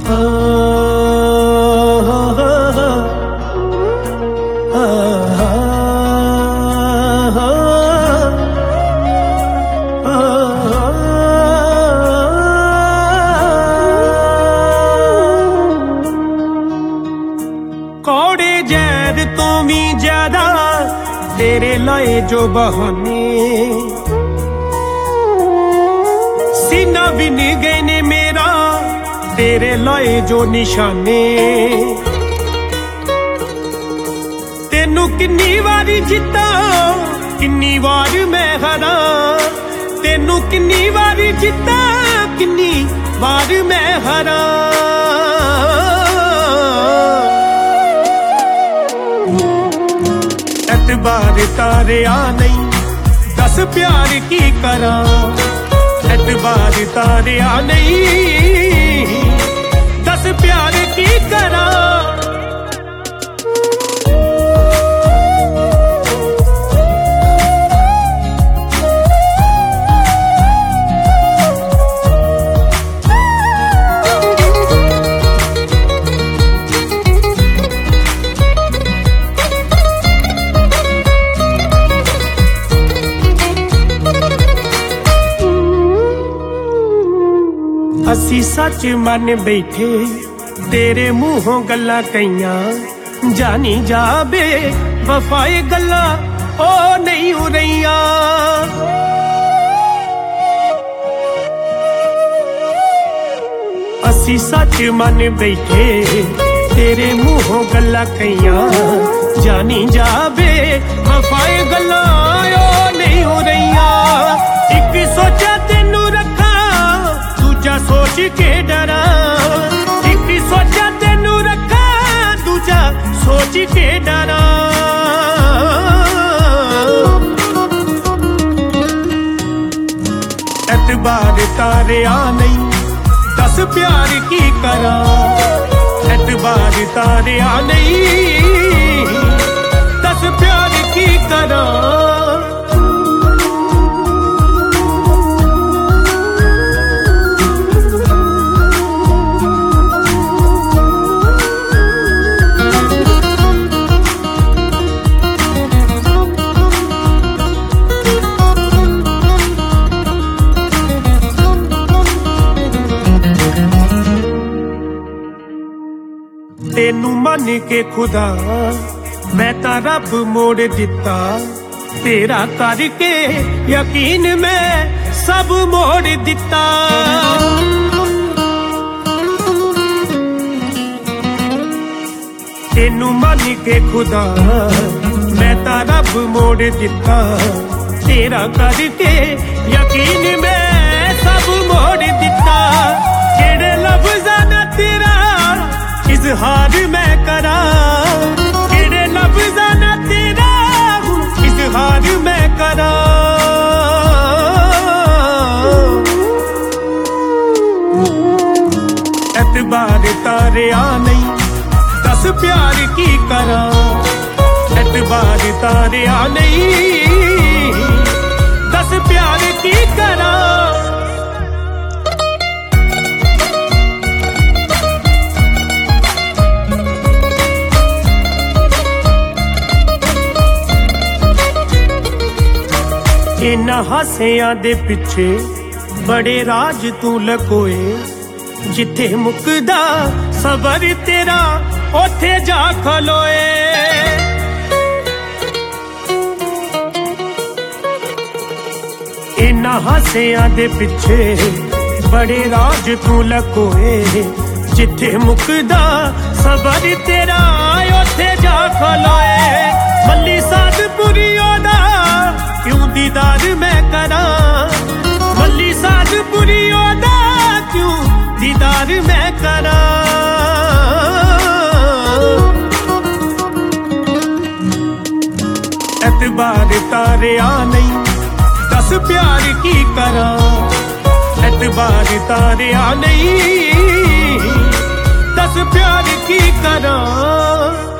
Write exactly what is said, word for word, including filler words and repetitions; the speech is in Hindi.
कौड़े जैद तो भी ज्यादा तेरे लाए जो बहाने, सीना भी नहीं गए ने मेरा तेरे लाए जो निशाने। तेनू किन्नी वारी जिता किन्नी वार मैं हरा, तेनू किन्नी वारी जिता किन्नी वार मैं हरा। एतबार तारे आ नहीं दस प्यार की करा, एतबार तारे आ नहीं दस प्यार की करा। असी सच मन बैठे तेरे मुंहों गल्ला कईयां, जानी जाबे वफाए गल्ला ओ नहीं हो रहीयां। असी सच मन बैठे तेरे मुंहों गल्ला कईयां, जानी जाबे वफाए गल्ला ओ नहीं हो रहीयां। एक सोचा तेनू रखा दूजा सोच के डरा, एक सोचा तेनू रखा दूजा सोच के डरा। एतबार तारे आ नहीं दस प्यार की करा, एतबार तारे आ नहीं दस प्यार की करा। तेनू मन के खुदा मैं ता रब मोड़ दिता, तेरा करके यकीन मैं सब मोड़ दिता। तेनू मन के खुदा मैं ता रब मोड़ दिता, तेरा करके यकीन मैं सब मोड़ दिता। जेड़े लफ्ज़ां दा तेरा इजहार मैं करा, केड़े लफ्ज़ां ना तेरा इजहार मैं करा। एतबार तारे आ नहीं दस प्यार की करा, एतबार तारे आ नहीं दस प्यार की करा। इन्हां हासियां दे पिछे बड़े राज तू लकोए, जिथे मुकदा सबर तेरा ओथे जा खलोए। इन्हां हासियां दे पिछे बड़े राज तू लकोए, जिथे मुकदा सबर तेरा ओथे जा खलोए। मल्ली साधपुरी ओदा क्यों दीदार मैं करा, मल्ली साधपुरी ओदा क्यों दीदार मैं करा। एतबार तारे आ नहीं दस प्यार की करा, एतबार तारे आ नहीं दस प्यार की करा।